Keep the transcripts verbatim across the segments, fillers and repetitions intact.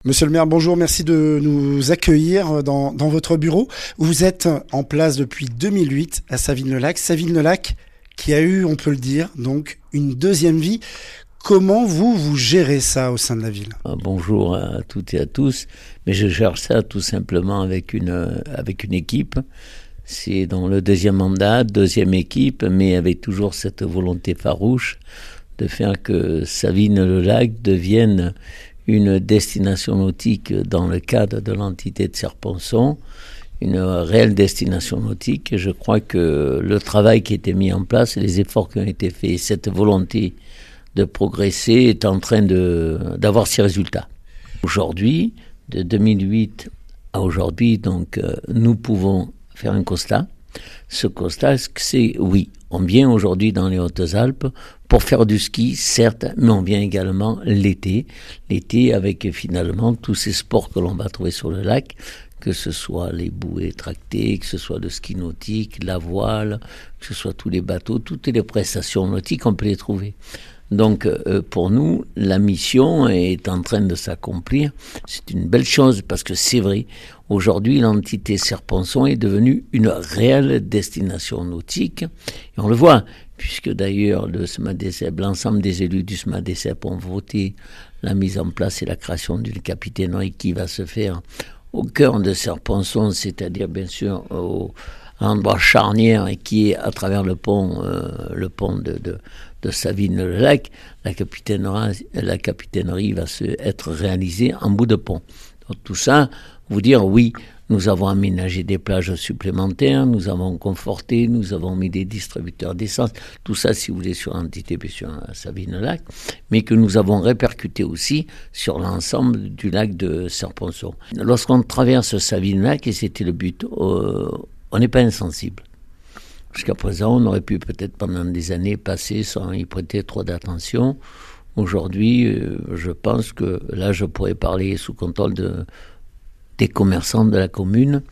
Monsieur le maire, bonjour, merci de nous accueillir dans, dans votre bureau. Vous êtes en place depuis deux mille huit à Savines-le-Lac. Savines-le-Lac qui a eu, on peut le dire, donc une deuxième vie. Comment vous, vous gérez ça au sein de la ville ? Bonjour à toutes et à tous, mais je gère ça tout simplement avec une, avec une équipe. C'est dans le deuxième mandat, deuxième équipe, mais avec toujours cette volonté farouche de faire que Savines-le-Lac devienne une destination nautique dans le cadre de l'entité de Serre-Ponçon, une réelle destination nautique. Je crois que le travail qui a été mis en place, les efforts qui ont été faits, cette volonté de progresser est en train de, d'avoir ses résultats. Aujourd'hui, de deux mille huit à aujourd'hui, donc, euh, nous pouvons faire un constat. Ce constat, c'est oui, on vient aujourd'hui dans les Hautes-Alpes pour faire du ski, certes, mais on vient également l'été. L'été avec finalement tous ces sports que l'on va trouver sur le lac, que ce soit les bouées tractées, que ce soit le ski nautique, la voile, que ce soit tous les bateaux, toutes les prestations nautiques, on peut les trouver. Donc euh, pour nous, la mission est en train de s'accomplir. C'est une belle chose parce que c'est vrai, aujourd'hui l'entité Serre-Ponçon est devenue une réelle destination nautique. Et on le voit, puisque d'ailleurs le SMADESEP, l'ensemble des élus du SMADESEP ont voté la mise en place et la création d'une capitainerie qui va se faire au cœur de Serre-Ponçon, c'est-à-dire bien sûr au endroit charnière et qui est à travers le pont, euh, le pont de, de, de Savines-le-Lac, la capitainerie, la capitainerie va se, être réalisée en bout de pont. Donc tout ça, vous dire oui, nous avons aménagé des plages supplémentaires, nous avons conforté, nous avons mis des distributeurs d'essence, tout ça si vous voulez sur l'entité bien sûr à Savines-le-Lac, mais que nous avons répercuté aussi sur l'ensemble du lac de Serre-Ponçon. Lorsqu'on traverse Savines-le-Lac, et c'était le but, euh, on n'est pas insensible. Jusqu'à présent, on aurait pu peut-être pendant des années passer sans y prêter trop d'attention. Aujourd'hui, euh, je pense que là, je pourrais parler sous contrôle de, des commerçants de la commune,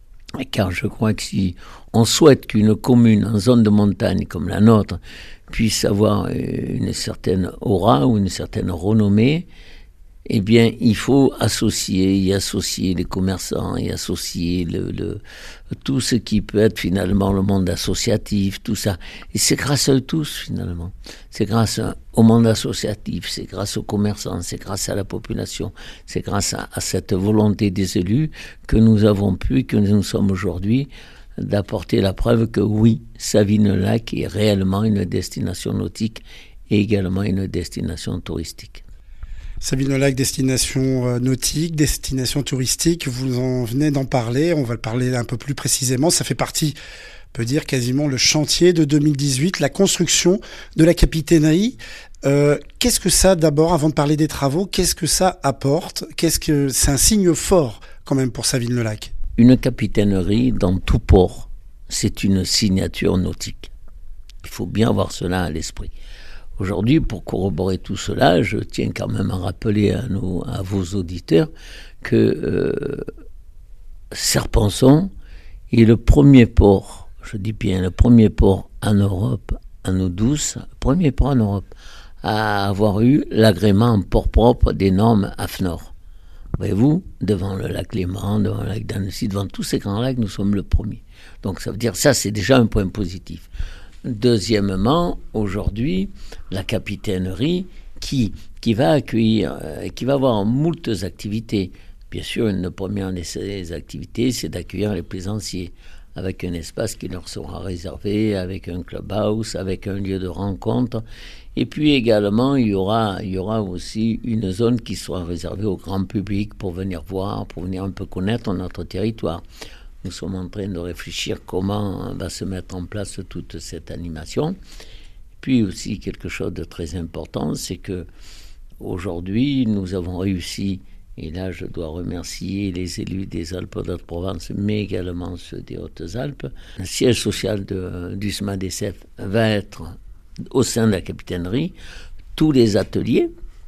car je crois que si on souhaite qu'une commune en zone de montagne comme la nôtre puisse avoir une certaine aura ou une certaine renommée, eh bien, il faut associer, y associer les commerçants, y associer le, le, tout ce qui peut être finalement le monde associatif, tout ça. Et c'est grâce à eux tous, finalement. C'est grâce au monde associatif, c'est grâce aux commerçants, c'est grâce à la population, c'est grâce à, à cette volonté des élus que nous avons pu, que nous sommes aujourd'hui, d'apporter la preuve que oui, Savines-le-Lac est réellement une destination nautique et également une destination touristique. Savines-le-Lac, destination nautique, destination touristique, vous en venez d'en parler, on va le parler un peu plus précisément, ça fait partie, on peut dire quasiment le chantier de deux mille dix-huit, la construction de la capitainerie. Euh, qu'est-ce que ça, d'abord, avant de parler des travaux, qu'est-ce que ça apporte ? Qu'est-ce que c'est un signe fort quand même pour Savines-le-Lac ? Une capitainerie dans tout port, c'est une signature nautique. Il faut bien avoir cela à l'esprit. Aujourd'hui, pour corroborer tout cela, je tiens quand même à rappeler à, nos, à vos auditeurs que euh, Serre-Ponçon est le premier port, je dis bien le premier port en Europe, en eau douce, le premier port en Europe à avoir eu l'agrément en port propre des normes A F N O R. Voyez-vous, devant le lac Léman, devant le lac d'Annecy, devant tous ces grands lacs, nous sommes le premier. Donc ça veut dire ça, c'est déjà un point positif. Deuxièmement, aujourd'hui, la capitainerie qui, qui va accueillir, euh, qui va avoir moultes activités. Bien sûr, une première des activités, c'est d'accueillir les plaisanciers avec un espace qui leur sera réservé, avec un clubhouse, avec un lieu de rencontre. Et puis également, il y aura, il y aura aussi une zone qui sera réservée au grand public pour venir voir, pour venir un peu connaître notre territoire. Nous sommes en train de réfléchir comment va se mettre en place toute cette animation. Puis aussi quelque chose de très important, c'est que aujourd'hui nous avons réussi, et là je dois remercier les élus des Alpes-de-Haute-Provence, mais également ceux des Hautes-Alpes. Le siège social de, du SMADESEP va être au sein de la capitainerie, tous les ateliers.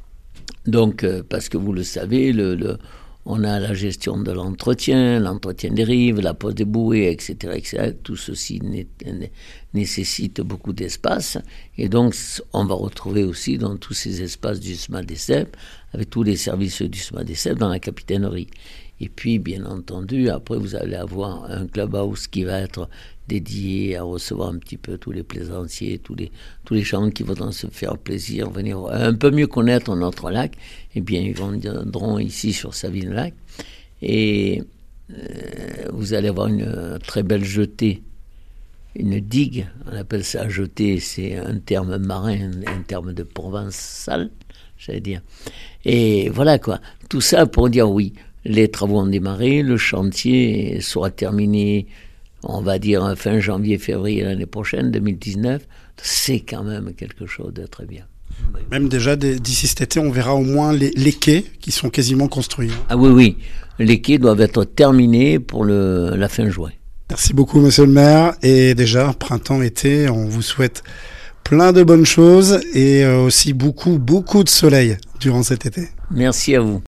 Donc, euh, parce que vous le savez, le, le on a la gestion de l'entretien, l'entretien des rives, la pose des bouées, et cetera, et cetera. Tout ceci né- né- nécessite beaucoup d'espace. Et donc, on va retrouver aussi dans tous ces espaces du SMADESEP avec tous les services du S M A D S E F dans la capitainerie. Et puis, bien entendu, après, vous allez avoir un clubhouse qui va être dédié à recevoir un petit peu tous les plaisanciers, tous les, tous les gens qui voudront se faire plaisir, venir un peu mieux connaître notre lac. Eh bien, ils viendront ici sur Savines-Lac. Et euh, vous allez avoir une très belle jetée, une digue. On appelle ça jetée, c'est un terme marin, un terme de provençal, j'allais dire. Et voilà quoi, tout ça pour dire oui. Les travaux ont démarré, le chantier sera terminé, on va dire fin janvier, février l'année prochaine, deux mille dix-neuf. C'est quand même quelque chose de très bien. Même déjà d'ici cet été, on verra au moins les, les quais qui sont quasiment construits. Ah oui, oui, les quais doivent être terminés pour le, la fin juin. Merci beaucoup, monsieur le maire. Et déjà, printemps-été, on vous souhaite plein de bonnes choses et aussi beaucoup, beaucoup de soleil durant cet été. Merci à vous.